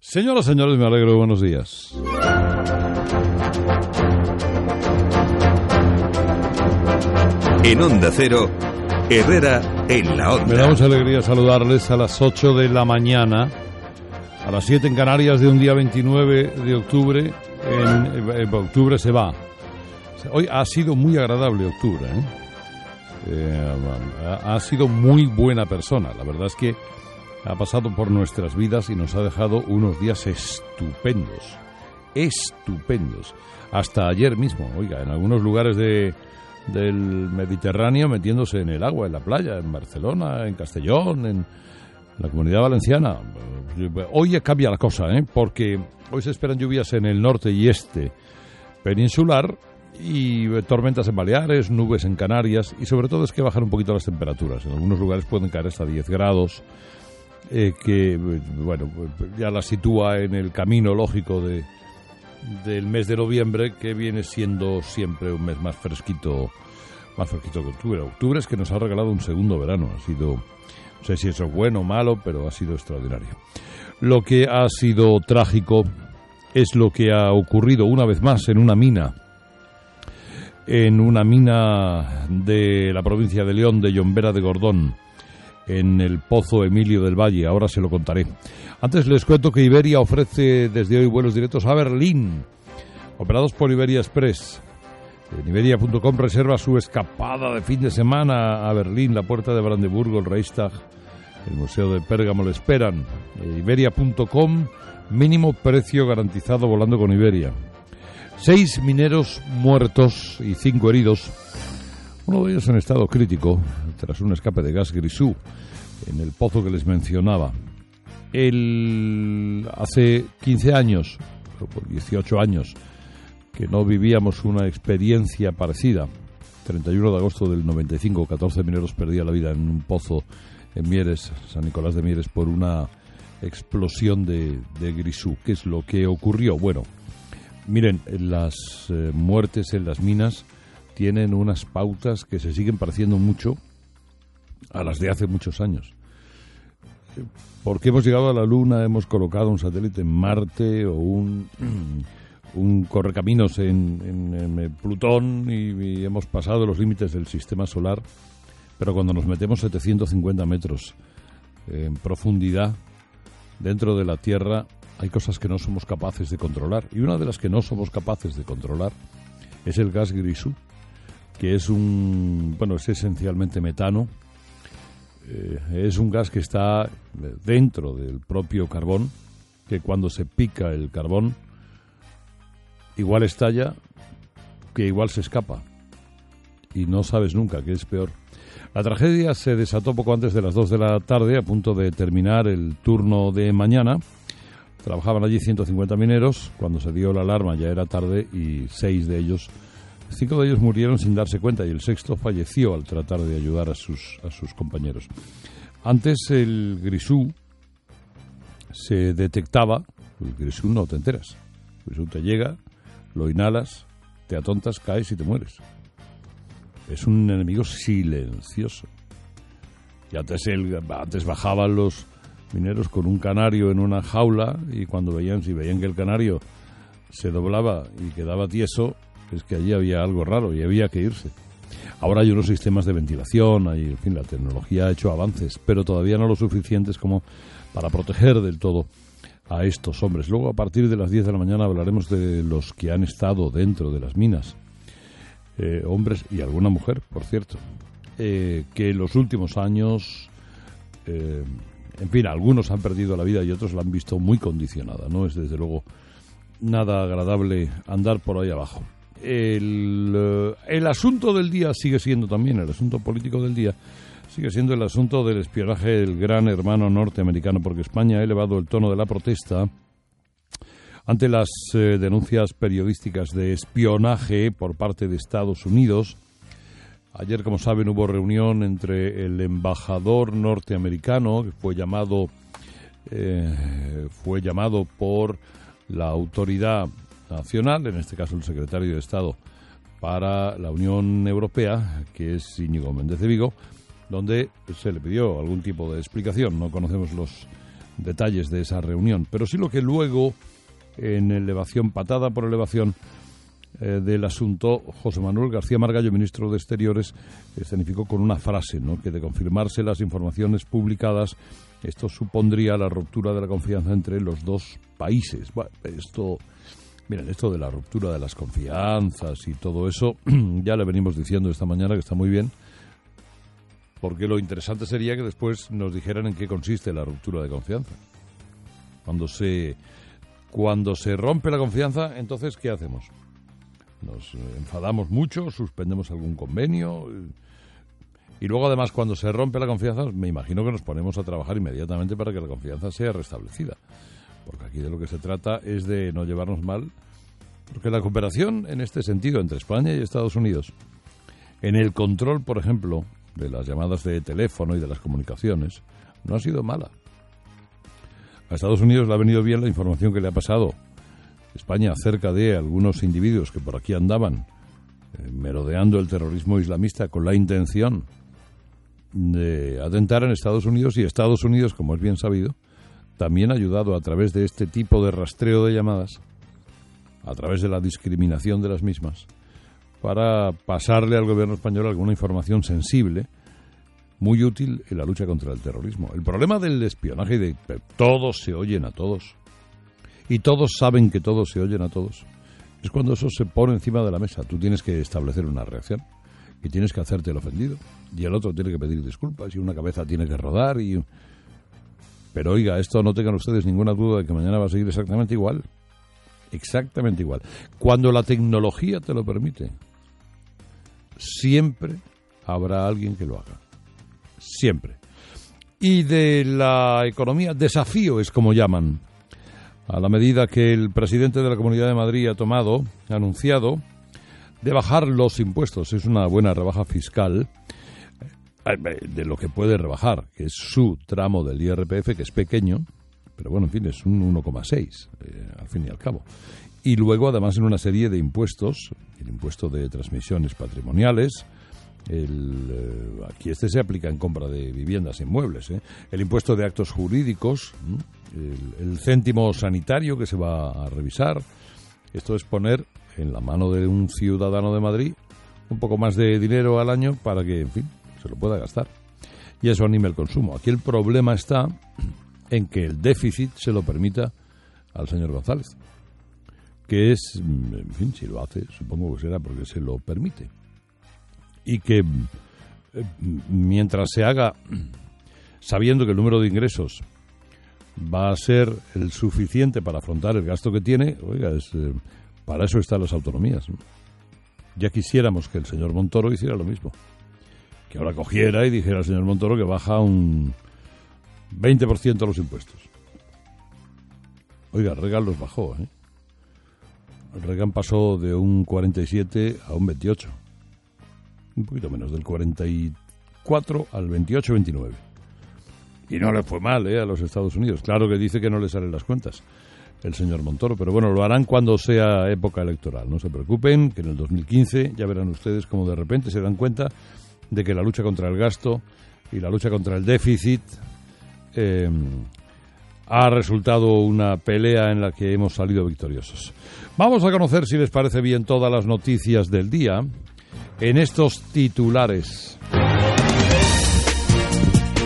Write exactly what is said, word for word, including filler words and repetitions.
Señoras, señores, me alegro, buenos días. En Onda Cero, Herrera en la Onda. Me da mucha alegría saludarles a las ocho de la mañana, a las siete en Canarias, de un día veintinueve de octubre. En, en octubre se va. Hoy ha sido muy agradable octubre, ¿eh? Eh, ha, ha sido muy buena persona. La verdad es que ha pasado por nuestras vidas y nos ha dejado unos días estupendos. Estupendos. Hasta ayer mismo, oiga, en algunos lugares de, del Mediterráneo metiéndose en el agua, en la playa, en Barcelona, en Castellón, en la Comunidad Valenciana. Hoy cambia la cosa, ¿eh? Porque hoy se esperan lluvias en el norte y este peninsular y tormentas en Baleares, nubes en Canarias, y sobre todo es que bajan un poquito las temperaturas. En algunos lugares pueden caer hasta diez grados, eh, que, bueno, ya la sitúa en el camino lógico de del mes de noviembre, que viene siendo siempre un mes más fresquito, más fresquito que octubre. Octubre es que nos ha regalado un segundo verano. Ha sido, no sé si eso es bueno o malo, pero ha sido extraordinario. Lo que ha sido trágico es lo que ha ocurrido una vez más en una mina, en una mina de la provincia de León, de Llombera de Gordón, en el Pozo Emilio del Valle. Ahora se lo contaré. Antes les cuento que Iberia ofrece desde hoy vuelos directos a Berlín, operados por Iberia Express. En Iberia punto com reserva su escapada de fin de semana a Berlín. La Puerta de Brandeburgo, el Reichstag, el Museo de Pérgamo le esperan. Iberia punto com, mínimo precio garantizado volando con Iberia. Seis mineros muertos y cinco heridos. Uno de ellos en estado crítico tras un escape de gas grisú en el pozo que les mencionaba. El, hace quince años, o por dieciocho años, que no vivíamos una experiencia parecida. treinta y uno de agosto del noventa y cinco, catorce mineros perdían la vida en un pozo en Mieres, San Nicolás de Mieres, por una explosión de, de grisú. ¿Qué es lo que ocurrió? Bueno, miren, las eh, muertes en las minas tienen unas pautas que se siguen pareciendo mucho a las de hace muchos años. Porque hemos llegado a la Luna, hemos colocado un satélite en Marte o un, un correcaminos en, en, en Plutón y, y hemos pasado los límites del sistema solar, pero cuando nos metemos setecientos cincuenta metros en profundidad dentro de la Tierra, hay cosas que no somos capaces de controlar. Y una de las que no somos capaces de controlar es el gas grisú, que es un, bueno, es esencialmente metano. Eh, es un gas que está dentro del propio carbón, que cuando se pica el carbón igual estalla, que igual se escapa, y no sabes nunca qué es peor. La tragedia se desató poco antes de las dos de la tarde, a punto de terminar el turno de mañana. Trabajaban allí ciento cincuenta mineros. Cuando se dio la alarma ya era tarde y seis de ellos, cinco de ellos murieron sin darse cuenta y el sexto falleció al tratar de ayudar a sus, a sus compañeros. Antes el grisú se detectaba, el grisú no te enteras, el grisú te llega, lo inhalas, te atontas, caes y te mueres. Es un enemigo silencioso. Y antes, el, antes bajaban los mineros con un canario en una jaula y cuando veían, si veían que el canario se doblaba y quedaba tieso, es que allí había algo raro y había que irse. Ahora hay unos sistemas de ventilación, hay, en fin, la tecnología ha hecho avances, pero todavía no lo suficientes como para proteger del todo a estos hombres. Luego, a partir de las diez de la mañana, hablaremos de los que han estado dentro de las minas, eh, hombres y alguna mujer, por cierto, eh, que en los últimos años, eh, en fin, algunos han perdido la vida y otros la han visto muy condicionada. No es, desde luego, nada agradable andar por ahí abajo. El, el asunto del día sigue siendo también, el asunto político del día, sigue siendo el asunto del espionaje del gran hermano norteamericano, porque España ha elevado el tono de la protesta ante las eh, denuncias periodísticas de espionaje por parte de Estados Unidos. Ayer, como saben, hubo reunión entre el embajador norteamericano, que fue llamado, eh, fue llamado por la autoridad nacional, en este caso el secretario de Estado para la Unión Europea, que es Íñigo Méndez de Vigo, donde se le pidió algún tipo de explicación. No conocemos los detalles de esa reunión, pero sí lo que luego, en elevación, patada por elevación eh, del asunto, José Manuel García Margallo, ministro de Exteriores, escenificó con una frase, ¿no?, que de confirmarse las informaciones publicadas, esto supondría la ruptura de la confianza entre los dos países. Bueno, esto, miren, esto de la ruptura de las confianzas y todo eso, ya le venimos diciendo esta mañana que está muy bien, porque lo interesante sería que después nos dijeran en qué consiste la ruptura de confianza. Cuando se, cuando se rompe la confianza, entonces, ¿qué hacemos? Nos enfadamos mucho, suspendemos algún convenio, y luego además cuando se rompe la confianza, me imagino que nos ponemos a trabajar inmediatamente para que la confianza sea restablecida. Porque aquí de lo que se trata es de no llevarnos mal, porque la cooperación en este sentido entre España y Estados Unidos, en el control, por ejemplo, de las llamadas de teléfono y de las comunicaciones, no ha sido mala. A Estados Unidos le ha venido bien la información que le ha pasado España acerca de algunos individuos que por aquí andaban eh, merodeando el terrorismo islamista con la intención de atentar en Estados Unidos, y Estados Unidos, como es bien sabido, también ha ayudado a través de este tipo de rastreo de llamadas, a través de la discriminación de las mismas, para pasarle al gobierno español alguna información sensible, muy útil en la lucha contra el terrorismo. El problema del espionaje y de que todos se oyen a todos, y todos saben que todos se oyen a todos, es cuando eso se pone encima de la mesa. Tú tienes que establecer una reacción y tienes que hacerte el ofendido, y el otro tiene que pedir disculpas, y una cabeza tiene que rodar. y Pero oiga, esto no tengan ustedes ninguna duda de que mañana va a seguir exactamente igual. Exactamente igual. Cuando la tecnología te lo permite, siempre habrá alguien que lo haga. Siempre. Y de la economía, desafío es como llaman, a la medida que el presidente de la Comunidad de Madrid ha tomado, ha anunciado, de bajar los impuestos. Es una buena rebaja fiscal de lo que puede rebajar, que es su tramo del I R P F, que es pequeño, pero bueno, en fin, es un uno coma seis, eh, al fin y al cabo. Y luego, además, en una serie de impuestos, el impuesto de transmisiones patrimoniales, el, eh, aquí este se aplica en compra de viviendas e inmuebles, ¿eh? El impuesto de actos jurídicos, el, el céntimo sanitario que se va a revisar. Esto es poner en la mano de un ciudadano de Madrid un poco más de dinero al año para que, en fin, se lo pueda gastar. Y eso anime el consumo. Aquí el problema está en que el déficit se lo permita al señor González, que es, en fin, si lo hace, supongo que será porque se lo permite. Y que eh, mientras se haga sabiendo que el número de ingresos va a ser el suficiente para afrontar el gasto que tiene, oiga, es, eh, para eso están las autonomías, ¿no? Ya quisiéramos que el señor Montoro hiciera lo mismo, que ahora cogiera y dijera al señor Montoro que baja un veinte por ciento los impuestos. Oiga, Reagan los bajó, ¿eh? Reagan pasó de un cuarenta y siete a un veintiocho. Un poquito menos, del cuarenta y cuatro al veintiocho veintinueve. Y no le fue mal, ¿eh?, a los Estados Unidos. Claro que dice que no le salen las cuentas el señor Montoro, pero bueno, lo harán cuando sea época electoral. No se preocupen, que en el dos mil quince ya verán ustedes cómo de repente se dan cuenta de que la lucha contra el gasto y la lucha contra el déficit eh, ha resultado una pelea en la que hemos salido victoriosos. Vamos a conocer, si les parece bien, todas las noticias del día en estos titulares.